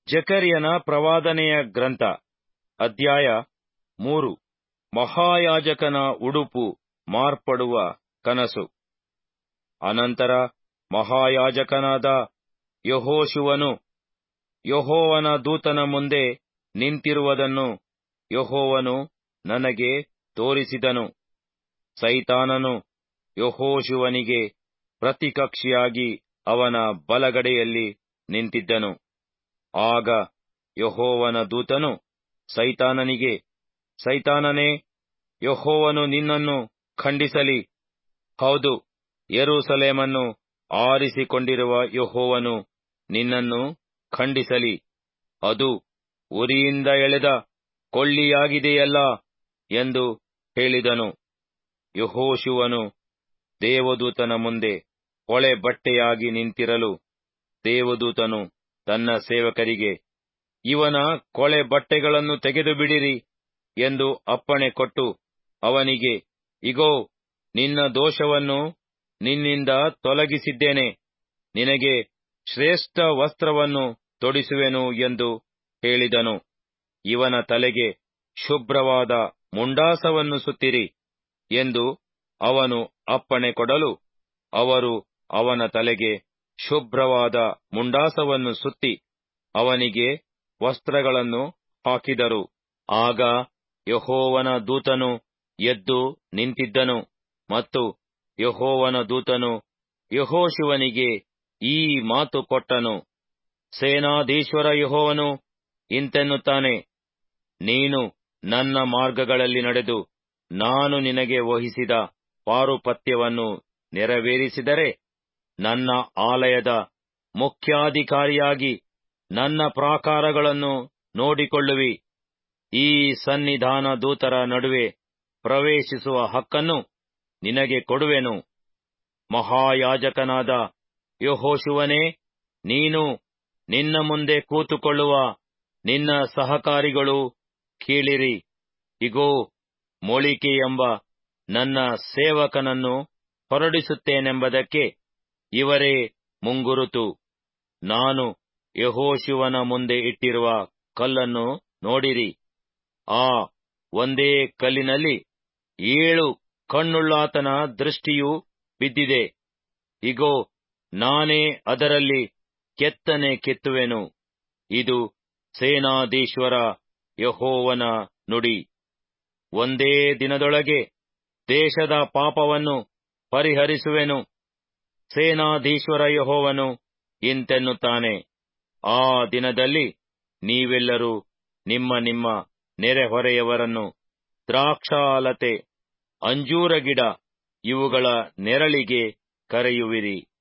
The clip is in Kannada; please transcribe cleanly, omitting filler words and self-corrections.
ಜಕರ್ಯನ ಪ್ರವಾದನೆಯ ಗ್ರಂಥ ಅಧ್ಯಾಯ 3. ಮಹಾಯಾಜಕನ ಉಡುಪು ಮಾರ್ಪಡುವ ಕನಸು. ಅನಂತರ ಮಹಾಯಾಜಕನಾದ ಯೆಹೋಶುವನು ಯೆಹೋವನ ದೂತನ ಮುಂದೆ ನಿಂತಿರುವುದನ್ನು ಯೆಹೋವನು ನನಗೆ ತೋರಿಸಿದನು. ಸೈತಾನನು ಯೆಹೋಶುವನಿಗೆ ಪ್ರತಿಕಕ್ಷಿಯಾಗಿ ಅವನ ಬಲಗಡೆಯಲ್ಲಿ ನಿಂತಿದ್ದನು. ಆಗ ಯೆಹೋವನ ದೂತನು ಸೈತಾನನಿಗೆ, ಸೈತಾನನೇ, ಯೆಹೋವನು ನಿನ್ನನ್ನು ಖಂಡಿಸಲಿ. ಹೌದು, ಯೆರೂಸಲೇಮನ್ನು ಆರಿಸಿಕೊಂಡಿರುವ ಯೆಹೋವನು ನಿನ್ನನ್ನು ಖಂಡಿಸಲಿ. ಅದು ಉರಿಯಿಂದ ಎಳೆದ ಕೊಳ್ಳಿಯಾಗಿದೆಯಲ್ಲ ಎಂದು ಹೇಳಿದನು. ಯೆಹೋಶುವನು ದೇವದೂತನ ಮುಂದೆ ಹೊಳೆ ಬಟ್ಟೆಯಾಗಿ ನಿಂತಿರಲು, ದೇವದೂತನು ತನ್ನ ಸೇವಕರಿಗೆ, ಇವನ ಕೊಳೆ ಬಟ್ಟೆಗಳನ್ನು ತೆಗೆದುಬಿಡಿರಿ ಎಂದು ಅಪ್ಪಣೆ ಕೊಟ್ಟು ಅವನಿಗೆ, ಇಗೋ, ನಿನ್ನ ದೋಷವನ್ನು ನಿನ್ನಿಂದ ತೊಲಗಿಸಿದ್ದೇನೆ, ನಿನಗೆ ಶ್ರೇಷ್ಠ ವಸ್ತ್ರವನ್ನು ತೊಡಿಸುವೆನು ಎಂದು ಹೇಳಿದನು. ಇವನ ತಲೆಗೆ ಶುಭ್ರವಾದ ಮುಂಡಾಸವನ್ನು ಸುತ್ತಿರಿ ಎಂದು ಅವನು ಅಪ್ಪಣೆ ಕೊಡಲು, ಅವರು ಅವನ ತಲೆಗೆ ಶುಭ್ರವಾದ ಮುಂಡಾಸವನ್ನು ಸುತ್ತಿ ಅವನಿಗೆ ವಸ್ತ್ರಗಳನ್ನು ಹಾಕಿದರು. ಆಗ ಯೆಹೋವನ ದೂತನು ಎದ್ದು ನಿಂತಿದ್ದನು ಮತ್ತು ಯೆಹೋವನ ದೂತನು ಯೆಹೋಶುವನಿಗೆ ಈ ಮಾತು ಕೊಟ್ಟನು. ಸೇನಾಧೀಶ್ವರ ಯೆಹೋವನು ಇಂತೆನ್ನುತ್ತಾನೆ, ನೀನು ನನ್ನ ಮಾರ್ಗಗಳಲ್ಲಿ ನಡೆದು ನಾನು ನಿನಗೆ ವಹಿಸಿದ ಪಾರುಪತ್ಯವನ್ನು ನೆರವೇರಿಸಿದರೆ, ನನ್ನ ಆಲಯದ ಮುಖ್ಯಾಧಿಕಾರಿಯಾಗಿ ನನ್ನ ಪ್ರಾಕಾರಗಳನ್ನು ನೋಡಿಕೊಳ್ಳುವಿ. ಈ ಸನ್ನಿಧಾನ ದೂತರ ನಡುವೆ ಪ್ರವೇಶಿಸುವ ಹಕ್ಕನ್ನು ನಿನಗೆ ಕೊಡುವೆನು. ಮಹಾಯಾಜಕನಾದ ಯೆಹೋಶುವನೇ, ನೀನು, ನಿನ್ನ ಮುಂದೆ ಕೂತುಕೊಳ್ಳುವ ನಿನ್ನ ಸಹಕಾರಿಗಳು ಕೇಳಿರಿ. ಇಗೋ, ಮೊಳಿಕೆ ಎಂಬ ನನ್ನ ಸೇವಕನನ್ನು ಹೊರಡಿಸುತ್ತೇನೆಂಬುದಕ್ಕೆ ಇವರೇ ಮುಂಗುರುತು. ನಾನು ಯೆಹೋಶುವನ ಮುಂದೆ ಇಟ್ಟಿರುವ ಕಲ್ಲನ್ನು ನೋಡಿರಿ. ಆ ಒಂದೇ ಕಲ್ಲಿನಲ್ಲಿ 7 ಕಣ್ಣುಳ್ಳಾತನ ದೃಷ್ಟಿಯು ಬಿದ್ದಿದೆ. ಇಗೋ, ನಾನೇ ಅದರಲ್ಲಿ ಕೆತ್ತನೆ ಕೆತ್ತುವೆನು. ಇದು ಸೇನಾಧೀಶ್ವರ ಯೆಹೋವನ ನುಡಿ. ಒಂದೇ ದಿನದೊಳಗೆ ದೇಶದ ಪಾಪವನ್ನು ಪರಿಹರಿಸುವೆನು. ಸೇನಾಧೀಶ್ವರ ಯೆಹೋವನು ಇಂತೆನ್ನುತ್ತಾನೆ, ಆ ದಿನದಲ್ಲಿ ನೀವೆಲ್ಲರೂ ನಿಮ್ಮ ನಿಮ್ಮ ನೆರೆಹೊರೆಯವರನ್ನು ದ್ರಾಕ್ಷಾಲತೆ, ಅಂಜೂರ ಗಿಡ ಇವುಗಳ ನೆರಳಿಗೆ ಕರೆಯುವಿರಿ.